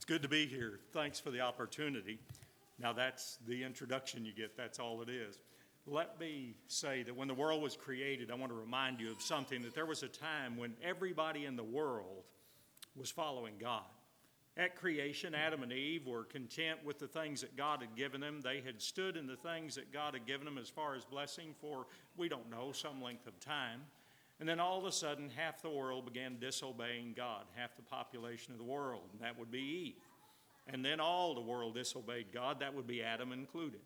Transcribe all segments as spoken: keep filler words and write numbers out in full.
It's good to be here. Thanks for the opportunity. Now that's the introduction you get. That's all it is. Let me say that when the world was created, I want to remind you of something, that there was a time when everybody in the world was following God. At creation, Adam and Eve were content with the things that God had given them. They had stood in the things that God had given them as far as blessing for, we don't know, some length of time. And then all of a sudden, half the world began disobeying God, half the population of the world, and that would be Eve. And then all the world disobeyed God, that would be Adam included.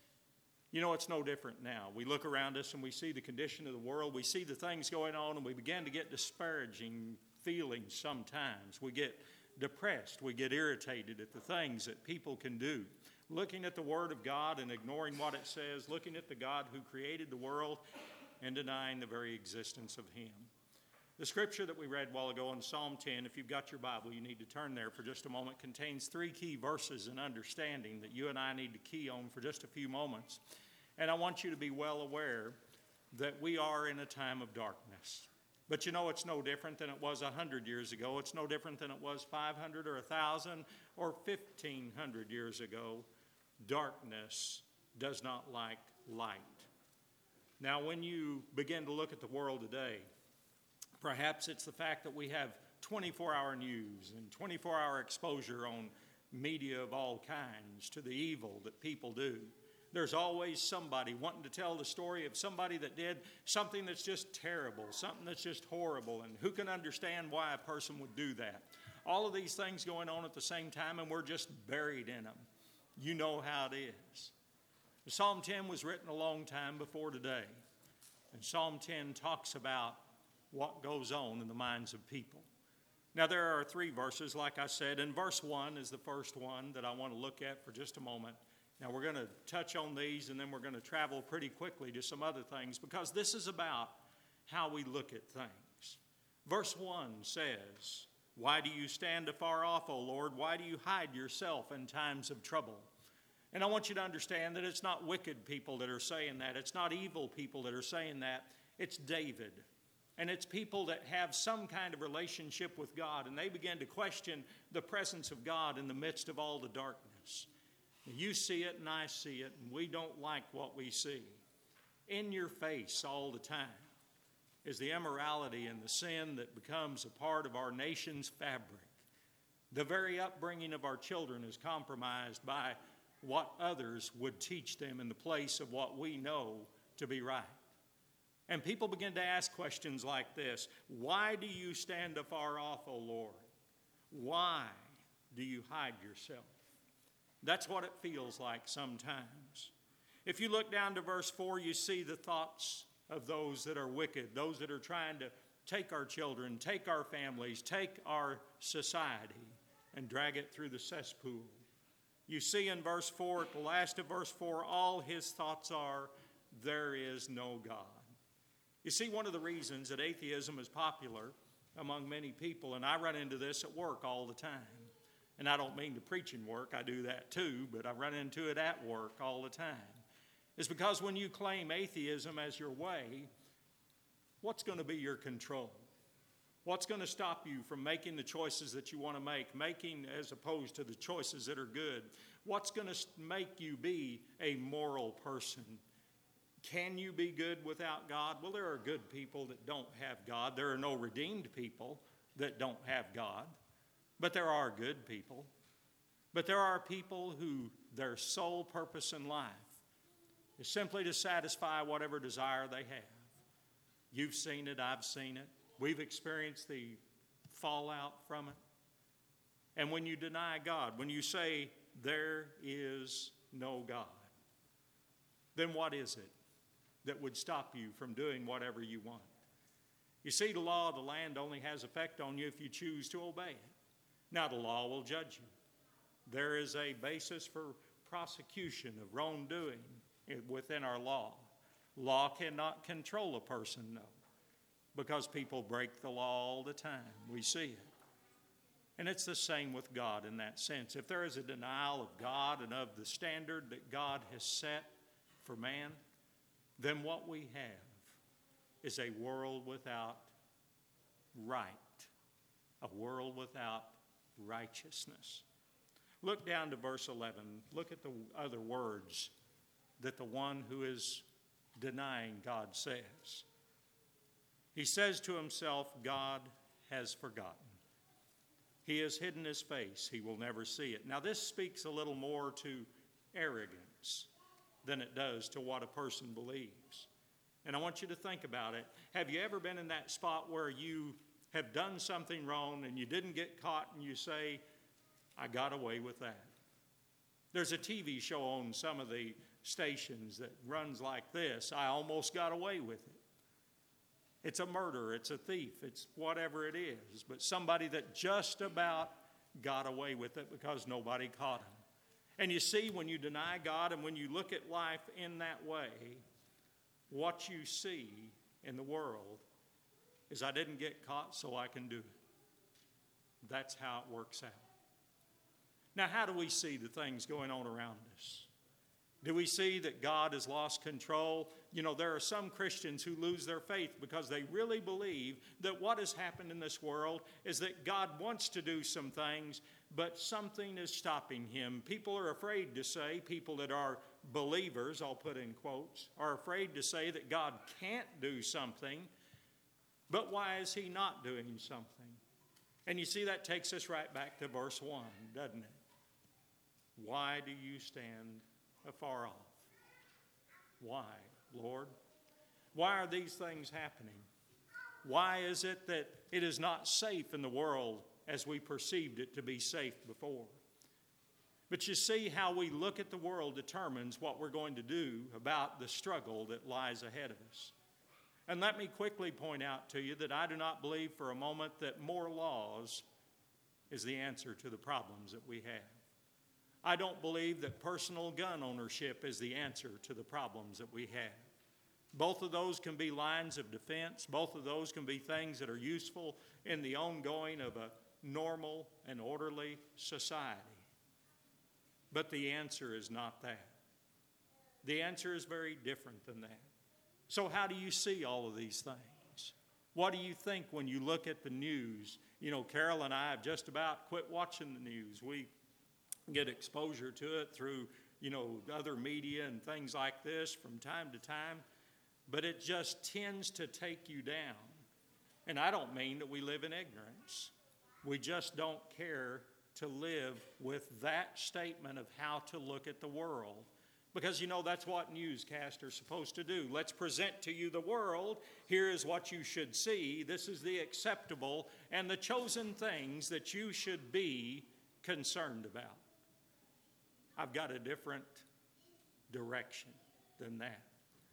You know, it's no different now. We look around us and we see the condition of the world, we see the things going on, and we begin to get disparaging feelings sometimes. We get depressed, we get irritated at the things that people can do. Looking at the Word of God and ignoring what it says, looking at the God who created the world and denying the very existence of Him. The scripture that we read a while ago in Psalm ten, if you've got your Bible, you need to turn there for just a moment, contains three key verses in understanding that you and I need to key on for just a few moments. And I want you to be well aware that we are in a time of darkness. But you know, it's no different than it was one hundred years ago. It's no different than it was five hundred or one thousand or fifteen hundred years ago. Darkness does not like light. Now, when you begin to look at the world today, perhaps it's the fact that we have twenty-four hour news and twenty-four hour exposure on media of all kinds to the evil that people do. There's always somebody wanting to tell the story of somebody that did something that's just terrible, something that's just horrible, and who can understand why a person would do that? All of these things going on at the same time, and we're just buried in them. You know how it is. Psalm ten was written a long time before today, and Psalm ten talks about what goes on in the minds of people. Now, there are three verses, like I said, and verse one is the first one that I want to look at for just a moment. Now, we're going to touch on these, and then we're going to travel pretty quickly to some other things, because this is about how we look at things. Verse one says, "Why do you stand afar off, O Lord? Why do you hide yourself in times of trouble?" And I want you to understand that it's not wicked people that are saying that. It's not evil people that are saying that. It's David. And it's people that have some kind of relationship with God, and they begin to question the presence of God in the midst of all the darkness. You see it and I see it, and we don't like what we see. In your face all the time is the immorality and the sin that becomes a part of our nation's fabric. The very upbringing of our children is compromised by what others would teach them in the place of what we know to be right. And people begin to ask questions like this: why do you stand afar off, O Lord? Why do you hide yourself? That's what it feels like sometimes. If you look down to verse four, you see the thoughts of those that are wicked, those that are trying to take our children, take our families, take our society, and drag it through the cesspool. You see in verse four, at the last of verse four, all his thoughts are, there is no God. You see, one of the reasons that atheism is popular among many people, and I run into this at work all the time, and I don't mean to preach in work, I do that too, but I run into it at work all the time, is because when you claim atheism as your way, what's going to be your control? What's going to stop you from making the choices that you want to make, making as opposed to the choices that are good? What's going to make you be a moral person? Can you be good without God? Well, there are good people that don't have God. There are no redeemed people that don't have God. But there are good people. But there are people who their sole purpose in life is simply to satisfy whatever desire they have. You've seen it, I've seen it. We've experienced the fallout from it. And when you deny God, when you say there is no God, then what is it that would stop you from doing whatever you want? You see, the law of the land only has effect on you if you choose to obey it. Now, the law will judge you. There is a basis for prosecution of wrongdoing within our law. Law cannot control a person, no, because people break the law all the time. We see it. And it's the same with God in that sense. If there is a denial of God and of the standard that God has set for man, then what we have is a world without right, a world without righteousness. Look down to verse eleven. Look at the other words that the one who is denying God says. He says to himself, God has forgotten. He has hidden his face. He will never see it. Now, this speaks a little more to arrogance than it does to what a person believes. And I want you to think about it. Have you ever been in that spot where you have done something wrong and you didn't get caught and you say, I got away with that? There's a T V show on some of the stations that runs like this, I almost got away with it. It's a murder, it's a thief, it's whatever it is, but somebody that just about got away with it because nobody caught him. And you see, when you deny God and when you look at life in that way, what you see in the world is I didn't get caught, so I can do it. That's how it works out. Now, how do we see the things going on around us? Do we see that God has lost control? You know, there are some Christians who lose their faith because they really believe that what has happened in this world is that God wants to do some things, but something is stopping him. People are afraid to say, people that are believers, I'll put in quotes, are afraid to say that God can't do something, but why is he not doing something? And you see, that takes us right back to verse one, doesn't it? Why do you stand afar off? Why, Lord? Why are these things happening? Why is it that it is not safe in the world as we perceived it to be safe before? But you see, how we look at the world determines what we're going to do about the struggle that lies ahead of us. And let me quickly point out to you that I do not believe for a moment that more laws is the answer to the problems that we have. I don't believe that personal gun ownership is the answer to the problems that we have. Both of those can be lines of defense. Both of those can be things that are useful in the ongoing of a normal and orderly society. But the answer is not that. The answer is very different than that. So how do you see all of these things? What do you think when you look at the news? You know, Carol and I have just about quit watching the news. We get exposure to it through, you know, other media and things like this from time to time. But it just tends to take you down. And I don't mean that we live in ignorance. We just don't care to live with that statement of how to look at the world. Because, you know, that's what newscasts are supposed to do. Let's present to you the world. Here is what you should see. This is the acceptable and the chosen things that you should be concerned about. I've got a different direction than that.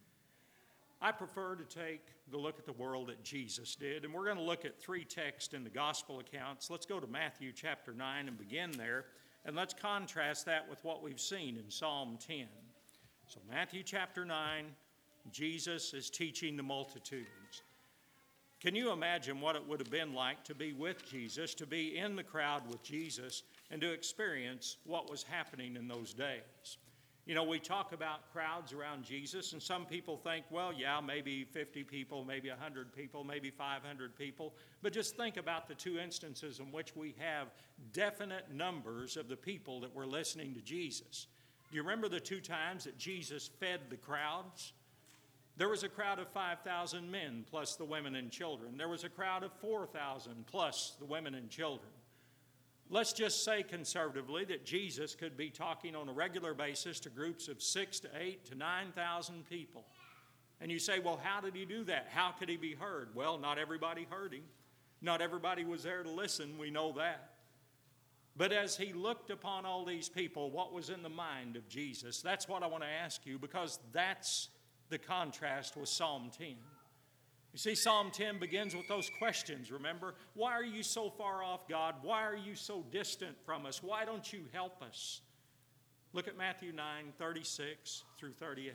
I prefer to take the look at the world that Jesus did, and we're going to look at three texts in the gospel accounts. Let's go to Matthew chapter nine and begin there, and let's contrast that with what we've seen in Psalm ten. So Matthew chapter nine, Jesus is teaching the multitudes. Can you imagine what it would have been like to be with Jesus, to be in the crowd with Jesus, and to experience what was happening in those days? You know, we talk about crowds around Jesus, and some people think, well, yeah, maybe fifty people, maybe one hundred people, maybe five hundred people. But just think about the two instances in which we have definite numbers of the people that were listening to Jesus. Do you remember the two times that Jesus fed the crowds? There was a crowd of five thousand men plus the women and children. There was a crowd of four thousand plus the women and children. Let's just say conservatively that Jesus could be talking on a regular basis to groups of six to eight to nine thousand people. And you say, well, how did he do that? How could he be heard? Well, not everybody heard him. Not everybody was there to listen. We know that. But as he looked upon all these people, what was in the mind of Jesus? That's what I want to ask you, because that's the contrast with Psalm ten. You see, Psalm ten begins with those questions, remember? Why are you so far off, God? Why are you so distant from us? Why don't you help us? Look at Matthew nine, thirty-six through thirty-eight.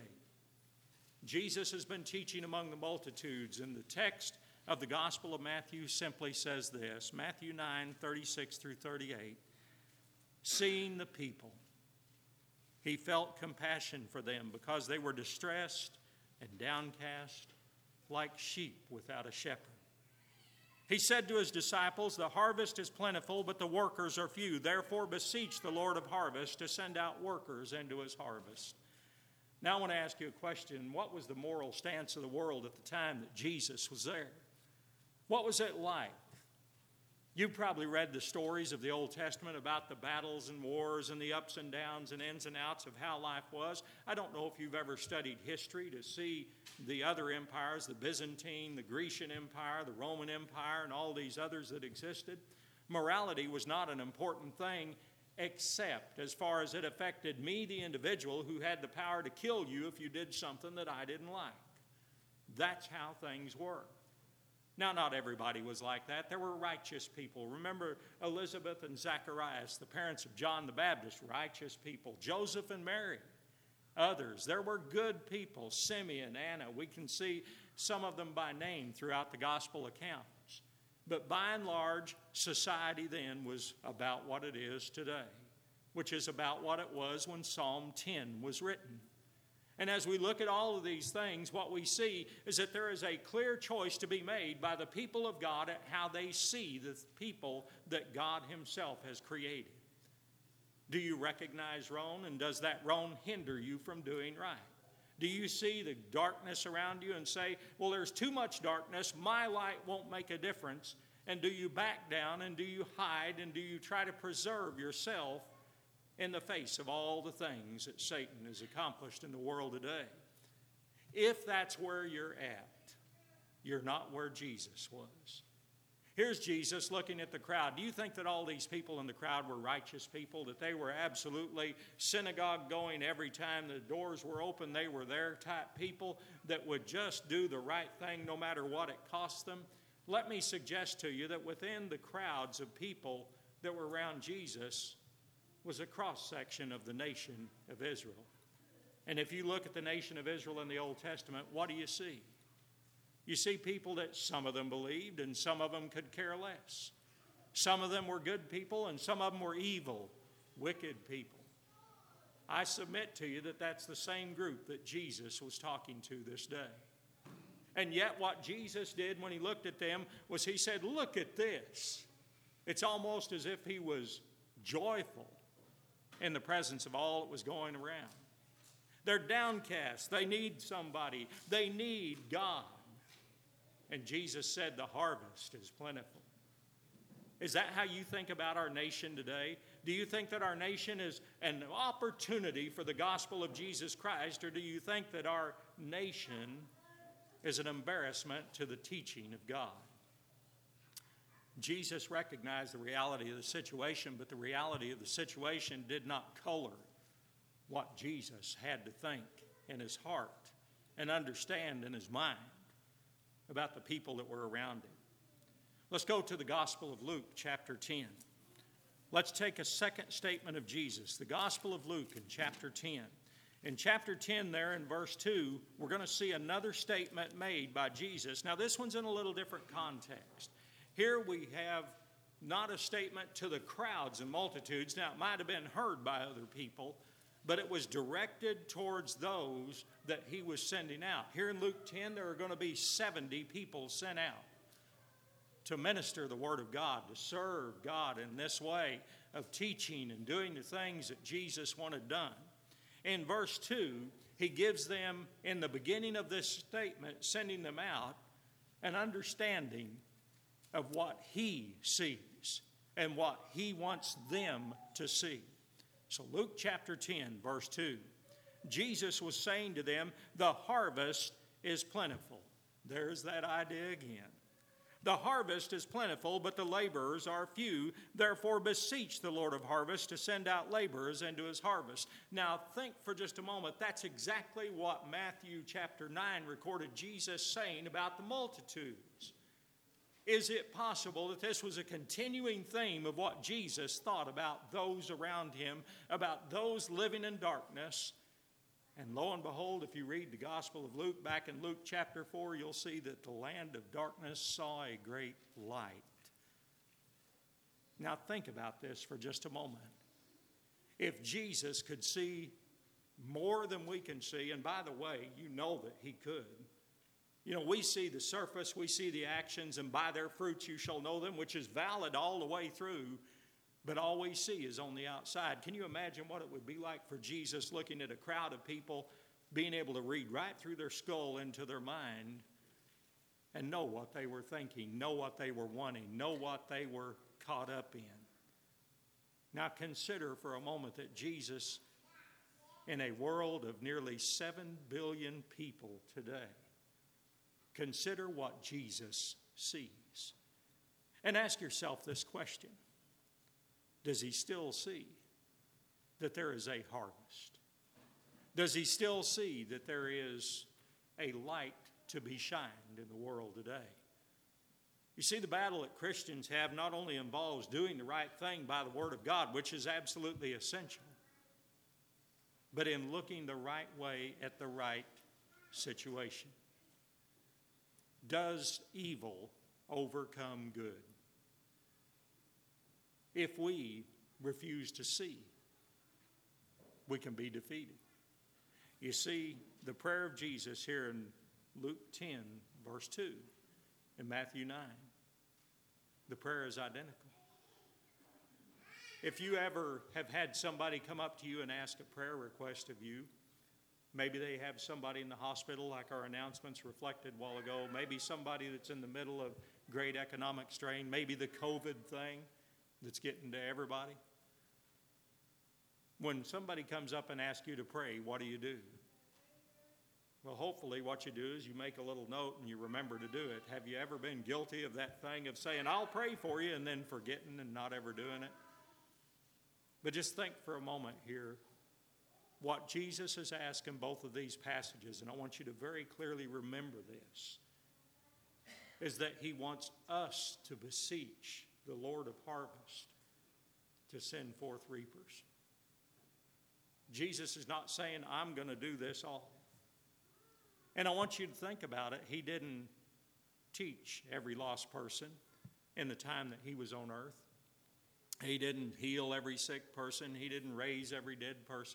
Jesus has been teaching among the multitudes, and the text of the Gospel of Matthew simply says this, Matthew nine, thirty-six through thirty-eight. Seeing the people, he felt compassion for them because they were distressed and downcast like sheep without a shepherd. He said to his disciples, "The harvest is plentiful, but the workers are few. Therefore beseech the Lord of harvest to send out workers into his harvest." Now I want to ask you a question. What was the moral stance of the world at the time that Jesus was there? What was it like? You've probably read the stories of the Old Testament about the battles and wars and the ups and downs and ins and outs of how life was. I don't know if you've ever studied history to see the other empires, the Byzantine, the Grecian Empire, the Roman Empire, and all these others that existed. Morality was not an important thing, except as far as it affected me, the individual, who had the power to kill you if you did something that I didn't like. That's how things were. Now, not everybody was like that. There were righteous people. Remember Elizabeth and Zacharias, the parents of John the Baptist, righteous people. Joseph and Mary, others. There were good people. Simeon, Anna. We can see some of them by name throughout the gospel accounts. But by and large, society then was about what it is today, which is about what it was when Psalm ten was written. And as we look at all of these things, what we see is that there is a clear choice to be made by the people of God at how they see the people that God himself has created. Do you recognize wrong, and does that wrong hinder you from doing right? Do you see the darkness around you and say, well, there's too much darkness, my light won't make a difference? And do you back down, and do you hide, and do you try to preserve yourself in the face of all the things that Satan has accomplished in the world today? If that's where you're at, you're not where Jesus was. Here's Jesus looking at the crowd. Do you think that all these people in the crowd were righteous people, that they were absolutely synagogue going every time the doors were open? They were there type people that would just do the right thing no matter what it cost them? Let me suggest to you that within the crowds of people that were around Jesus was a cross-section of the nation of Israel. And if you look at the nation of Israel in the Old Testament, what do you see? You see people that some of them believed and some of them could care less. Some of them were good people and some of them were evil, wicked people. I submit to you that that's the same group that Jesus was talking to this day. And yet what Jesus did when he looked at them was he said, look at this. It's almost as if he was joyful in the presence of all that was going around. They're downcast. They need somebody. They need God. And Jesus said the harvest is plentiful. Is that how you think about our nation today? Do you think that our nation is an opportunity for the gospel of Jesus Christ, or do you think that our nation is an embarrassment to the teaching of God? Jesus recognized the reality of the situation, but the reality of the situation did not color what Jesus had to think in his heart and understand in his mind about the people that were around him. Let's go to the Gospel of Luke, chapter ten. Let's take a second statement of Jesus, the Gospel of Luke in chapter ten. In chapter ten there in verse two, we're going to see another statement made by Jesus. Now this one's in a little different context. Here we have not a statement to the crowds and multitudes. Now it might have been heard by other people, but it was directed towards those that he was sending out. Here in Luke ten, there are going to be seventy people sent out to minister the Word of God, to serve God in this way of teaching and doing the things that Jesus wanted done. In verse two, he gives them, in the beginning of this statement, sending them out, an understanding of what he sees and what he wants them to see. So Luke chapter ten, verse two, Jesus was saying to them, the harvest is plentiful. There's that idea again. The harvest is plentiful, but the laborers are few. Therefore beseech the Lord of harvest to send out laborers into his harvest. Now think for just a moment. That's exactly what Matthew chapter nine recorded Jesus saying about the multitudes. Is it possible that this was a continuing theme of what Jesus thought about those around him, about those living in darkness? And lo and behold, if you read the Gospel of Luke, back in Luke chapter four, you'll see that the land of darkness saw a great light. Now think about this for just a moment. If Jesus could see more than we can see, and by the way, you know that he could, You know, we see the surface, we see the actions, and by their fruits you shall know them, which is valid all the way through, but all we see is on the outside. Can you imagine what it would be like for Jesus looking at a crowd of people, being able to read right through their skull into their mind and know what they were thinking, know what they were wanting, know what they were caught up in? Now consider for a moment that Jesus, in a world of nearly seven billion people today, consider what Jesus sees. And ask yourself this question: does he still see that there is a harvest? Does he still see that there is a light to be shined in the world today? You see, the battle that Christians have not only involves doing the right thing by the Word of God, which is absolutely essential, but in looking the right way at the right situation. Does evil overcome good? If we refuse to see, we can be defeated. You see, the prayer of Jesus here in Luke ten, verse two, in Matthew nine, the prayer is identical. If you ever have had somebody come up to you and ask a prayer request of you, maybe they have somebody in the hospital like our announcements reflected a while ago, maybe somebody that's in the middle of great economic strain, maybe the COVID thing that's getting to everybody. When somebody comes up and asks you to pray, what do you do? Well, hopefully what you do is you make a little note and you remember to do it. Have you ever been guilty of that thing of saying, I'll pray for you, and then forgetting and not ever doing it? But just think for a moment here what Jesus is asking both of these passages, and I want you to very clearly remember this, is that he wants us to beseech the Lord of harvest to send forth reapers. Jesus is not saying, I'm going to do this all. And I want you to think about it. He didn't teach every lost person in the time that he was on earth. He didn't heal every sick person. He didn't raise every dead person.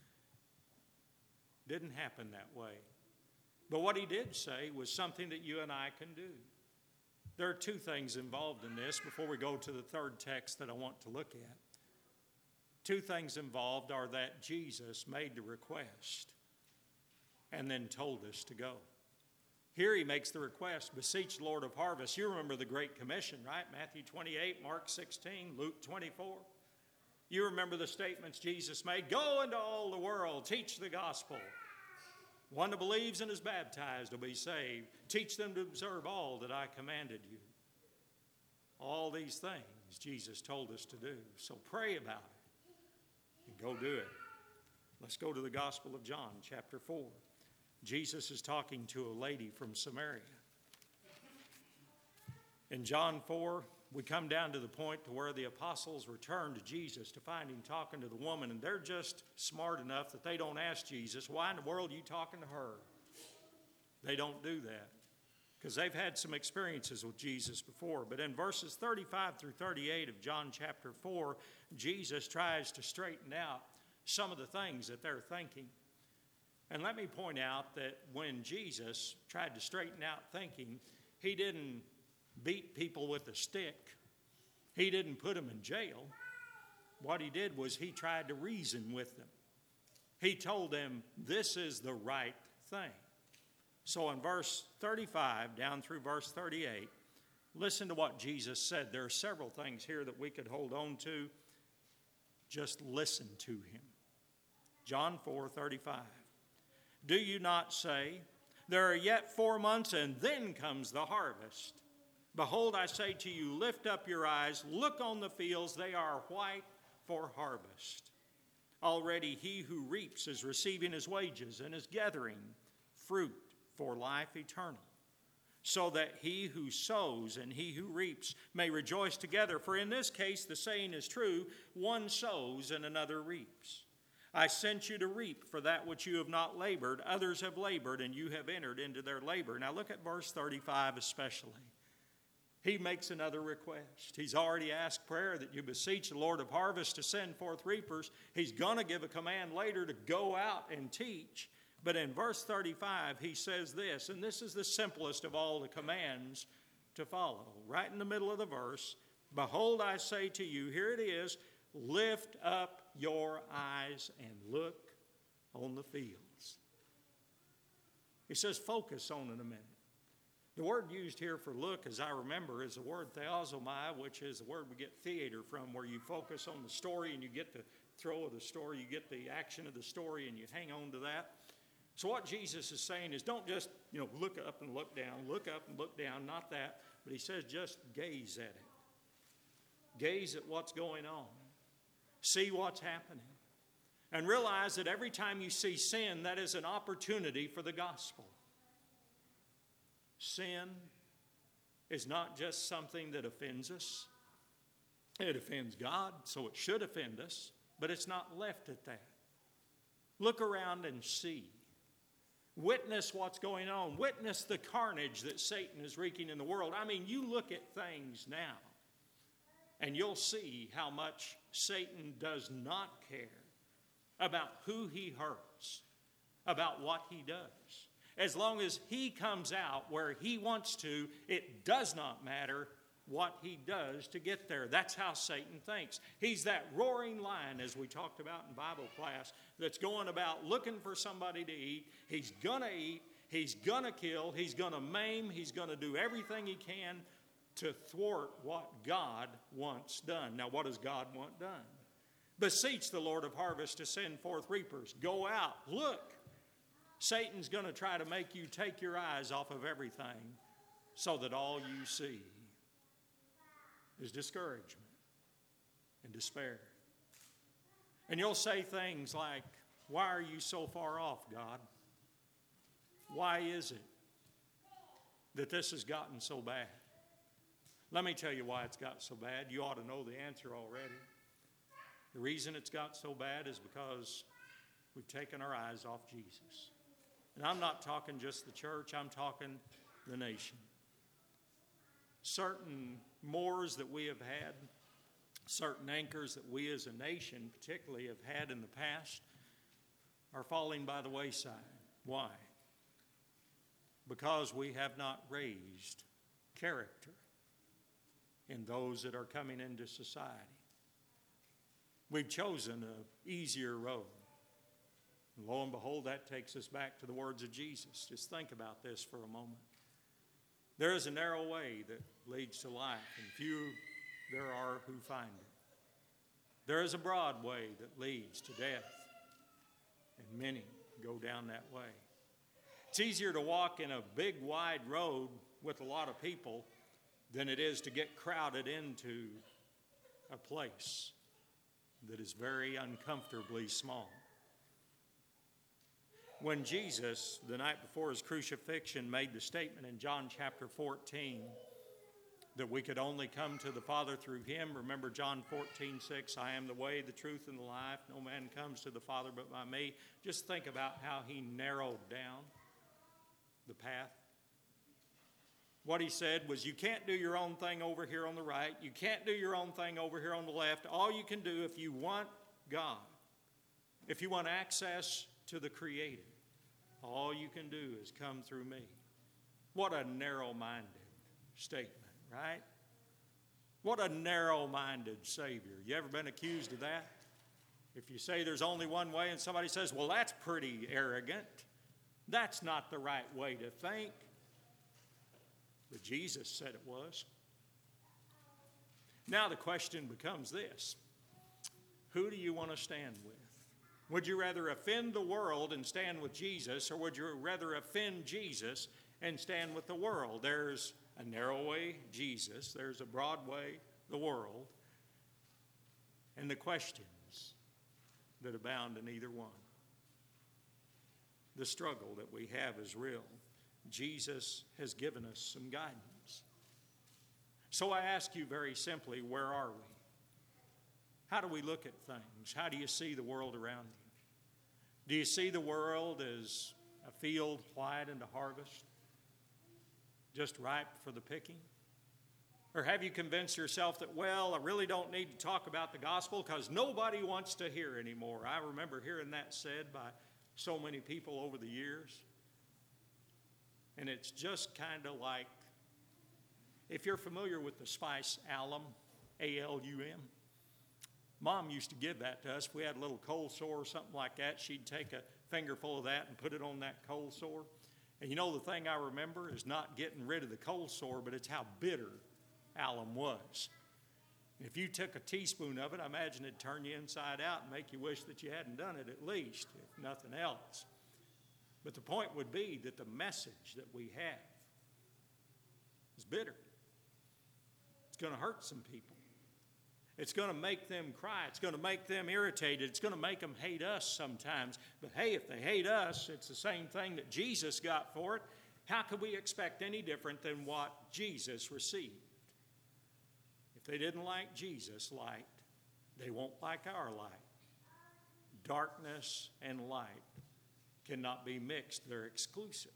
Didn't happen that way. But what he did say was something that you and I can do. There are two things involved in this before we go to the third text that I want to look at. Two things involved are that Jesus made the request and then told us to go. Here he makes the request, beseech the Lord of harvest. You remember the Great Commission, right? Matthew twenty-eight, Mark sixteen, Luke twenty-four. You remember the statements Jesus made. Go into all the world, teach the gospel. One that believes and is baptized will be saved. Teach them to observe all that I commanded you. All these things Jesus told us to do. So pray about it and go do it. Let's go to the Gospel of John, chapter four. Jesus is talking to a lady from Samaria. In John four, we come down to the point to where the apostles return to Jesus to find him talking to the woman, and they're just smart enough that they don't ask Jesus, why in the world are you talking to her? They don't do that because they've had some experiences with Jesus before. But in verses thirty-five through thirty-eight of John chapter four, Jesus tries to straighten out some of the things that they're thinking. And let me point out that when Jesus tried to straighten out thinking, he didn't beat people with a stick. He didn't put them in jail. What he did was he tried to reason with them. He told them this is the right thing. So in verse thirty-five down through verse thirty-eight, listen to what Jesus said. There are several things here that we could hold on to. Just listen to him. John four thirty-five. Do you not say, there are yet four months and then comes the harvest? Behold, I say to you, lift up your eyes, look on the fields, they are white for harvest. Already he who reaps is receiving his wages and is gathering fruit for life eternal, so that he who sows and he who reaps may rejoice together. For in this case the saying is true, one sows and another reaps. I sent you to reap for that which you have not labored. Others have labored, and you have entered into their labor. Now look at verse thirty-five especially. He makes another request. He's already asked prayer that you beseech the Lord of harvest to send forth reapers. He's going to give a command later to go out and teach. But in verse thirty-five, he says this, and this is the simplest of all the commands to follow. Right in the middle of the verse, behold, I say to you, here it is, lift up your eyes and look on the fields. He says, focus on it a minute. The word used here for look, as I remember, is the word theosomai, which is the word we get theater from, where you focus on the story and you get the throw of the story, you get the action of the story, and you hang on to that. So what Jesus is saying is don't just, you know, look up and look down, look up and look down, not that, but he says just gaze at it. Gaze at what's going on. See what's happening. And realize that every time you see sin, that is an opportunity for the gospel. Sin is not just something that offends us. It offends God, so it should offend us, but it's not left at that. Look around and see. Witness what's going on. Witness the carnage that Satan is wreaking in the world. I mean, you look at things now, and you'll see how much Satan does not care about who he hurts, about what he does. As long as he comes out where he wants to, it does not matter what he does to get there. That's how Satan thinks. He's that roaring lion, as we talked about in Bible class, that's going about looking for somebody to eat. He's going to eat. He's going to kill. He's going to maim. He's going to do everything he can to thwart what God wants done. Now, what does God want done? Beseech the Lord of harvest to send forth reapers. Go out. Look. Satan's going to try to make you take your eyes off of everything so that all you see is discouragement and despair. And you'll say things like, why are you so far off, God? Why is it that this has gotten so bad? Let me tell you why it's got so bad. You ought to know the answer already. The reason it's got so bad is because we've taken our eyes off Jesus. And I'm not talking just the church, I'm talking the nation. Certain moors that we have had, certain anchors that we as a nation particularly have had in the past are falling by the wayside. Why? Because we have not raised character in those that are coming into society. We've chosen an easier road. And lo and behold, that takes us back to the words of Jesus. Just think about this for a moment. There is a narrow way that leads to life, and few there are who find it. There is a broad way that leads to death, and many go down that way. It's easier to walk in a big, wide road with a lot of people than it is to get crowded into a place that is very uncomfortably small. When Jesus, the night before his crucifixion, made the statement in John chapter fourteen that we could only come to the Father through him, remember John fourteen six, I am the way, the truth, and the life. No man comes to the Father but by me. Just think about how he narrowed down the path. What he said was, you can't do your own thing over here on the right. You can't do your own thing over here on the left. All you can do if you want God, if you want access to the Creator, all you can do is come through me. What a narrow-minded statement, right? What a narrow-minded Savior. You ever been accused of that? If you say there's only one way and somebody says, well, that's pretty arrogant. That's not the right way to think. But Jesus said it was. Now the question becomes this. Who do you want to stand with? Would you rather offend the world and stand with Jesus, or would you rather offend Jesus and stand with the world? There's a narrow way, Jesus. There's a broad way, the world. And the questions that abound in either one. The struggle that we have is real. Jesus has given us some guidance. So I ask you very simply, where are we? How do we look at things? How do you see the world around you? Do you see the world as a field plied into harvest, just ripe for the picking? Or have you convinced yourself that, well, I really don't need to talk about the gospel because nobody wants to hear anymore? I remember hearing that said by so many people over the years. And it's just kind of like, if you're familiar with the spice alum, A L U M, Mom used to give that to us. If we had a little cold sore or something like that, she'd take a fingerful of that and put it on that cold sore. And you know, the thing I remember is not getting rid of the cold sore, but it's how bitter alum was. If you took a teaspoon of it, I imagine it'd turn you inside out and make you wish that you hadn't done it at least, if nothing else. But the point would be that the message that we have is bitter. It's going to hurt some people. It's going to make them cry. It's going to make them irritated. It's going to make them hate us sometimes. But hey, if they hate us, it's the same thing that Jesus got for it. How could we expect any different than what Jesus received? If they didn't like Jesus' light, they won't like our light. Darkness and light cannot be mixed. They're exclusive.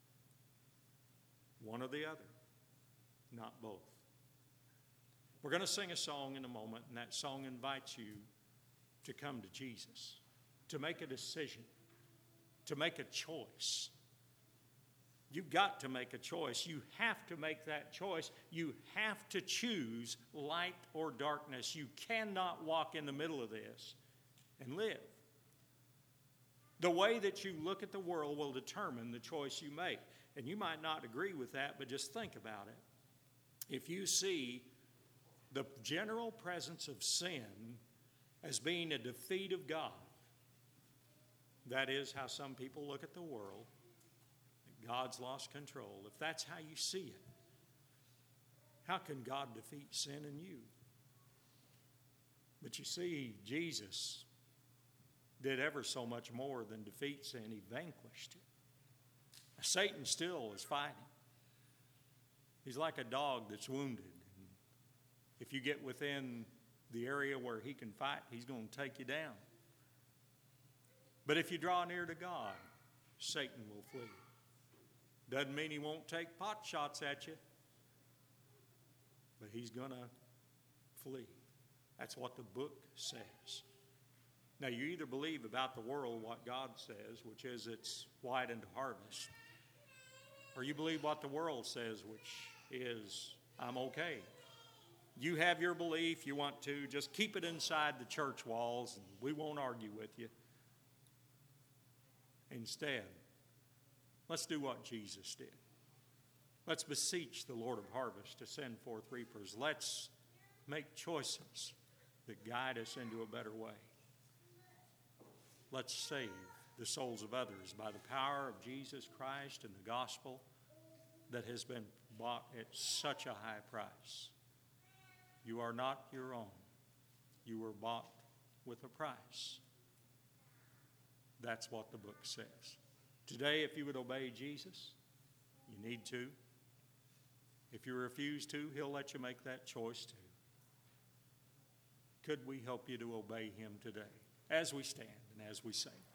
One or the other, not both. We're going to sing a song in a moment, and that song invites you to come to Jesus, to make a decision, to make a choice. You've got to make a choice. You have to make that choice. You have to choose light or darkness. You cannot walk in the middle of this and live. The way that you look at the world will determine the choice you make. And you might not agree with that, but just think about it. If you see the general presence of sin as being a defeat of God, that is how some people look at the world, that God's lost control. If that's how you see it, how can God defeat sin in you? But you see, Jesus did ever so much more than defeat sin. He vanquished it. Satan still is fighting. He's like a dog that's wounded. And if you get within the area where he can fight, he's going to take you down. But if you draw near to God, Satan will flee. Doesn't mean he won't take pot shots at you, but he's going to flee. That's what the book says. Now, you either believe about the world what God says, which is it's white unto harvest, or you believe what the world says, which is I'm okay. You have your belief. You want to just keep it inside the church walls, and we won't argue with you. Instead, let's do what Jesus did. Let's beseech the Lord of harvest to send forth reapers. Let's make choices that guide us into a better way. Let's save the souls of others by the power of Jesus Christ and the gospel that has been bought at such a high price. You are not your own. You were bought with a price. That's what the book says. Today, if you would obey Jesus, you need to. If you refuse to, he'll let you make that choice too. Could we help you to obey him today as we stand and as we sing?